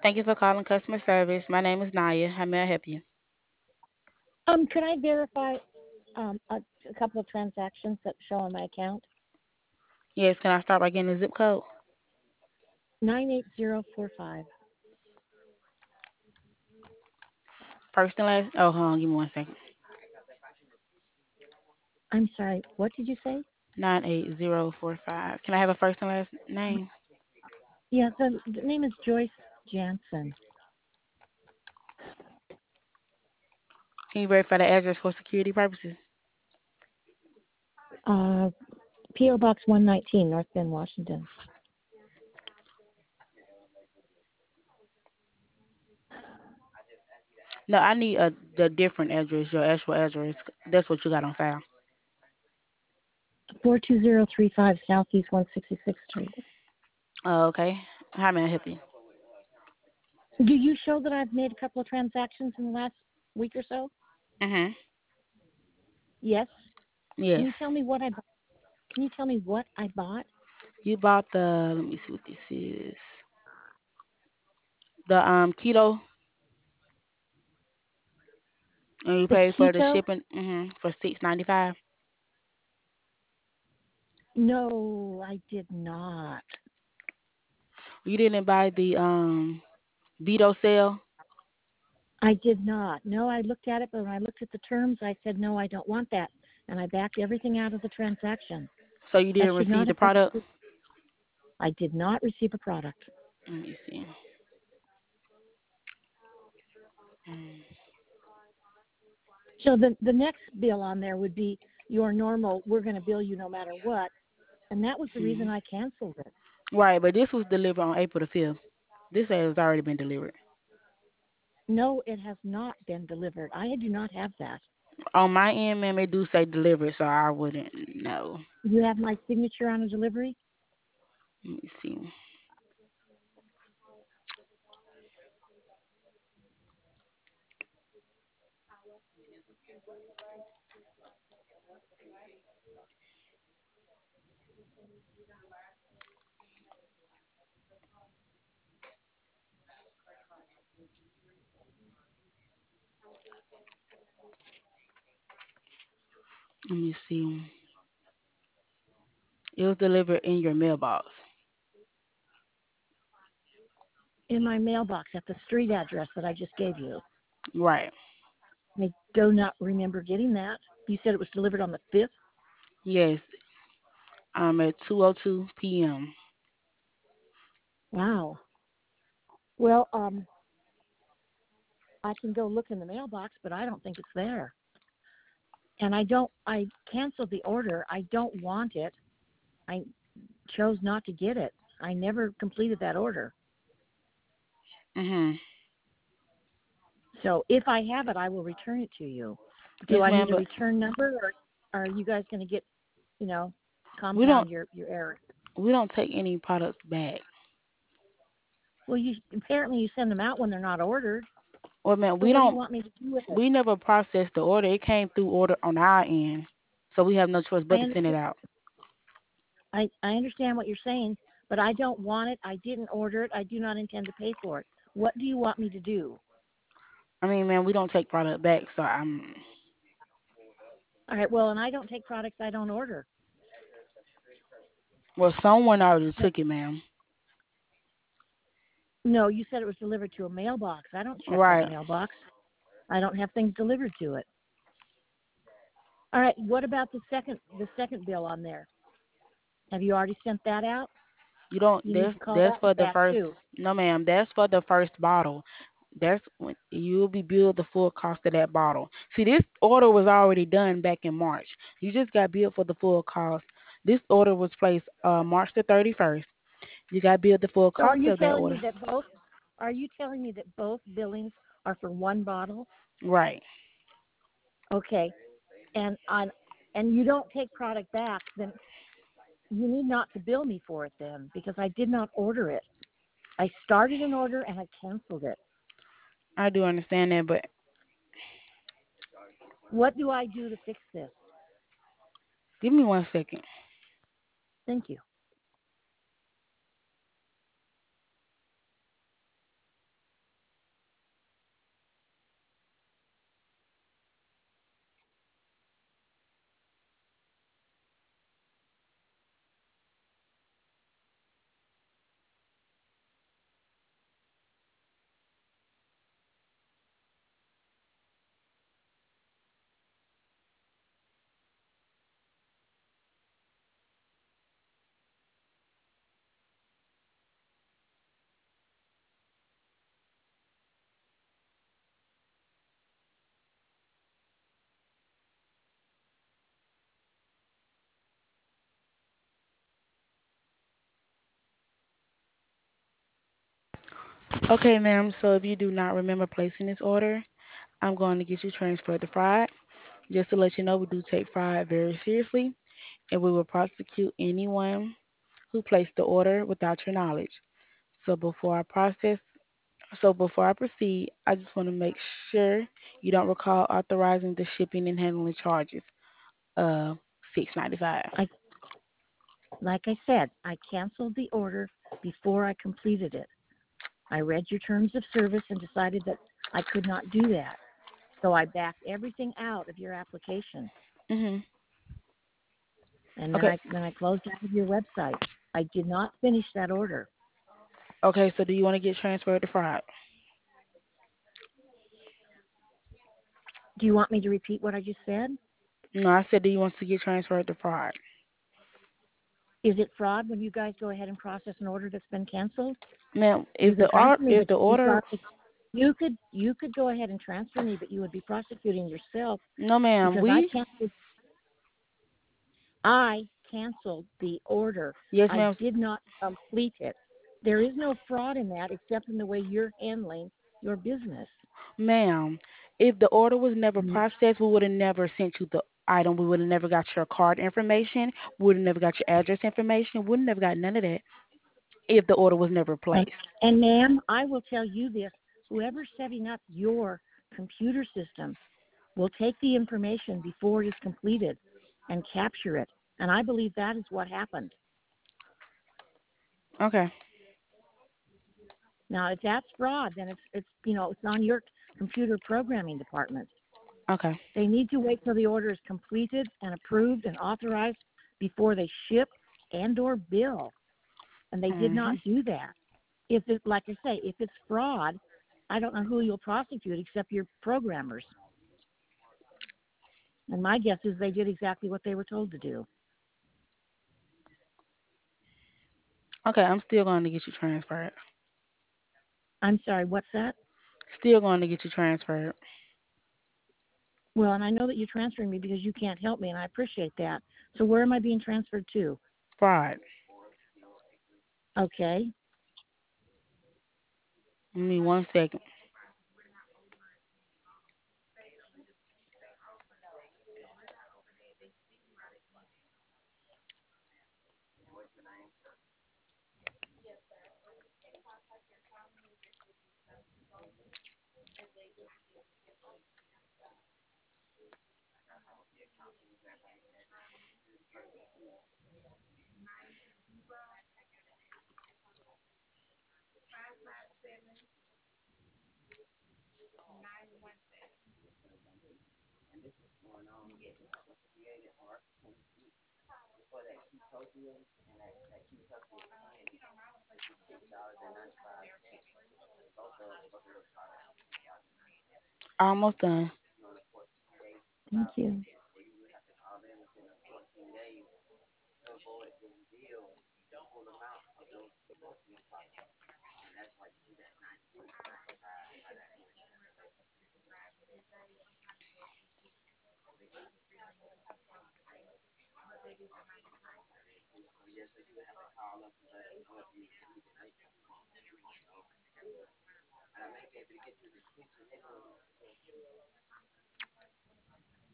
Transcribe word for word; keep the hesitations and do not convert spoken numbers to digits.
Thank you for calling customer service. My name is Naya. How may I help you? Um, could I verify um, a, a couple of transactions that show on my account? Yes, can I start by getting the zip code? nine eight zero four five. First and last. Oh, hold on. Give me one second. I'm sorry, what did you say? Nine eight zero four five. Can I have a first and last name? Yeah, the, the name is Joyce Jansen. Can you verify the address for security purposes? Uh, P O. Box one nineteen, North Bend, Washington. No, I need a the different address. Your actual address. That's what you got on file. four two zero three five Southeast one hundred sixty-sixth Street. Oh, okay. How may I help you? Do you show that I've made a couple of transactions in the last week or so? Mhm. Yes. Can Yes. you tell me what I bought? Can you tell me what I bought? You bought the. Let me see what this is. The um keto, and you The paid for the keto? shipping. Mhm. For six ninety five. No, I did not. You didn't buy the um Vito sale, I did not. No, I looked at it, but when I looked at the terms, I said, no, I don't want that. And I backed everything out of the transaction. so you That didn't should receive not the have been. product. I did not receive a product. Let me see. Mm. So the, the next bill on there would be your normal, we're going to bill you no matter what. And that was the reason Mhm. I canceled it. Right, but this was delivered on April the fifth. This has already been delivered. No, it has not been delivered. I do not have that. On my end, ma'am, it do say delivered, so I wouldn't know. You have my signature on a delivery? Let me see. Let me see. It was delivered in your mailbox. In my mailbox at the street address that I just gave you. Right. I do not remember getting that. You said it was delivered on the fifth? Yes. Um, at two oh two p m. Wow. Well, um, I can go look in the mailbox, but I don't think it's there. And I don't, I canceled the order. I don't want it. I chose not to get it. I never completed that order. Mhm. So if I have it, I will return it to you. Do Yes, I ma'am. need a But return number, or are you guys going to get, you know, we don't compound your, your error? we don't take any products back. Well, you apparently you send them out when they're not ordered. Well, man, So we what do you don't. want me to do with it? We never processed the order. It came through order on our end, so we have no choice I but to send it understand. out. I, I understand what you're saying, but I don't want it. I didn't order it. I do not intend to pay for it. What do you want me to do? I mean, man, we don't take product back, so I'm. All right, well, and I don't take products I don't order. Well, someone already So, took it, ma'am. no, you said it was delivered to a mailbox. I don't check that Right. mailbox. I don't have things delivered to it. All right, what about the second the second bill on there? Have you already sent that out? You don't. You need That's to call that's that one for the back first. too. No, ma'am. That's for the first bottle. That's when you'll be billed the full cost of that bottle. See, this order was already done back in March. You just got billed for the full cost. This order was placed uh, March the thirty-first. You got billed the full So are cost you of that telling me order. that both are you telling me that both billings are for one bottle? Right. Okay. And on and you don't take product back, then you need not to bill me for it then, because I did not order it. I started an order and I canceled it. I do understand that, but What do I do to fix this? give me one second. Thank you. Okay, ma'am. So if you do not remember placing this order, I'm going to get you transferred to fraud. Just to let you know, we do take fraud very seriously, and we will prosecute anyone who placed the order without your knowledge. So before I process, so before I proceed, I just want to make sure you don't recall authorizing the shipping and handling charges. Uh, six ninety five. I, like I said, I canceled the order before I completed it. I read your terms of service and decided that I could not do that. So I backed everything out of your application, Mhm. and then Okay. I then I closed out of your website. I did not finish that order. Okay. So do you want to get transferred to fraud? Do you want me to repeat what I just said? No, I said, do you want to get transferred to fraud? Is it fraud when you guys go ahead and process an order that's been canceled? Ma'am, You if can the or- transfer me, if but the you'd be order, prosec- you could you could go ahead and transfer me, but you would be prosecuting yourself no, ma'am, because I we, canceled I canceled the order. yes, I ma'am, did not complete it. There is no fraud in that except in the way you're handling your business. ma'am, if the order was never Mhm. processed, we would have never sent you the item. We would have never got your card information. We would have never got your address information. We would have never got none of that if the order was never And, placed. and ma'am, I will tell you this, whoever's setting up your computer system will take the information before it is completed and capture it. And I believe that is what happened. Okay, Now, if that's fraud, then it's it's you know it's on your computer programming department. okay. They need to wait till the order is completed and approved and authorized before they ship and or bill. And they did Mhm. not do that. If it, like I say, if it's fraud, I don't know who you'll prosecute except your programmers. And my guess is they did exactly what they were told to do. Okay, I'm still going to get you transferred. I'm sorry, what's that? Still going to get you transferred. Well, and I know that you're transferring me because you can't help me, and I appreciate that. So where am I being transferred to? Fraud. Okay. Give me one second. Almost done. Thank you.